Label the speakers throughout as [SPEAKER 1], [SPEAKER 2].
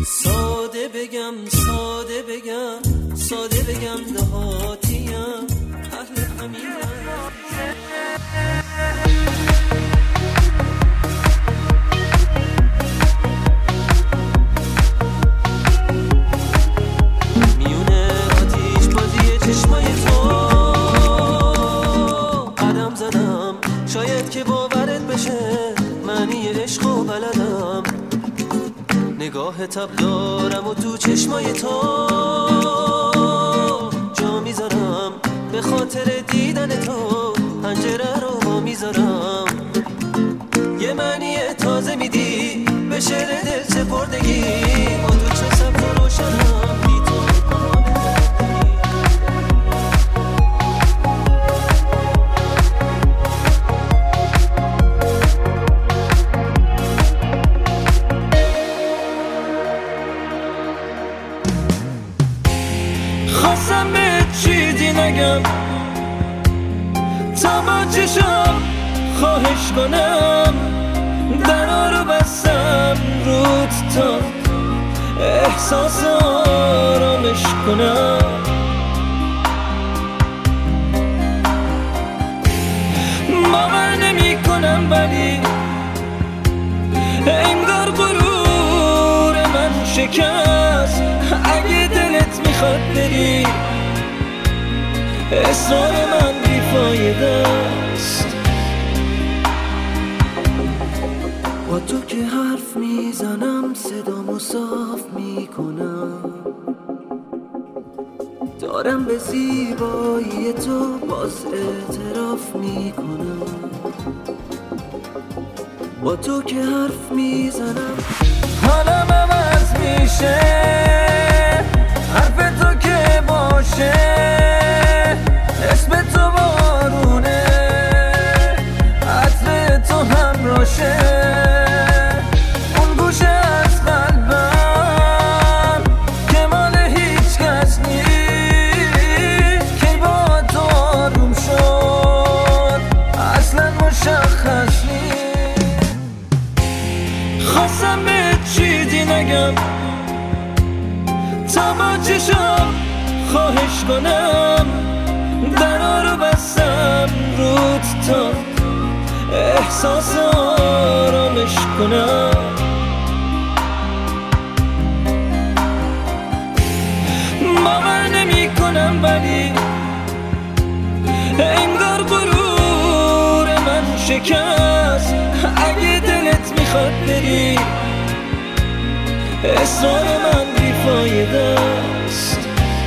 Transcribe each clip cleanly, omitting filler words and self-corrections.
[SPEAKER 1] ساده بگم دهاتیم اهل همینم. میونه آتیش بازی چشمای تو قدم زدم، شاید که باورت بشه معنی عشقو بلدم. نگاه تب دارم و تو چشمای تو جا میذارم، به خاطر دیدن تو پنجره رو با میذارم. یه معنی تازه میدی به شعر دل سپردگی، با تو چه سبز و روشنم بی تو
[SPEAKER 2] خواستم به چیزی نگم تا با چشم خواهش کنم، درا رو بستم روت تا احساس آرامش کنم. باور نمی کنم ولی انگار غرور من شکست. اگه دلت میخواد بری اصرار من بیفایده است.
[SPEAKER 1] با تو که حرف میزنم صدامو صاف میکنم، دارم به زیبایی تو باز اعتراف میکنم. با تو که حرف میزنم
[SPEAKER 2] حالم عوض میشه، حرف تو که باشه اسم تو بارونه، عطر تو همراشه. اون گوشه از قلبم که مال هیچ کس نیست، که با تو آروم شد اصلا مشخص نیست. خواستم به چیزی نگم تا با چشم خواهش کنم، درا رو بستم روت تا احساس آرامش کنم. باور نمی کنم ولی انگار غرور من شکست. اگه دلت میخواد بری اصرار من بیفایده است.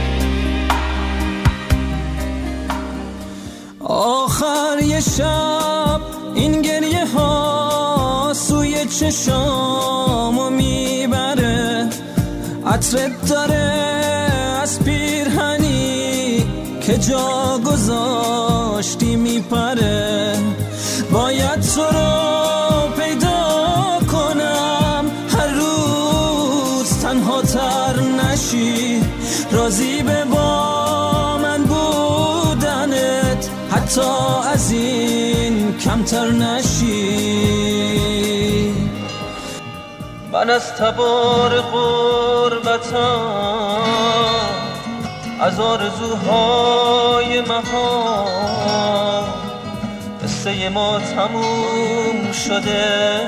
[SPEAKER 2] آخر یه شب این گریه ها سوی چشامو میبره، عطرت داره از پیرهنی که جا گذاشتی میپره. باید تو رو پیدا کنم هر روز تنها تر نشی، راضی به با من بودنت حتی از این کمتر نشی.
[SPEAKER 1] من از تبار غربتم، از آرزوهای مهان، قصه ما تموم شده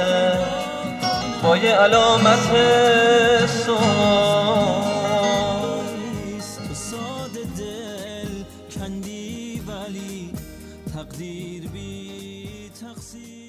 [SPEAKER 1] با یه علامت سوال.
[SPEAKER 2] تو ساده دل کندی ولی تقدیر بی تقصیر.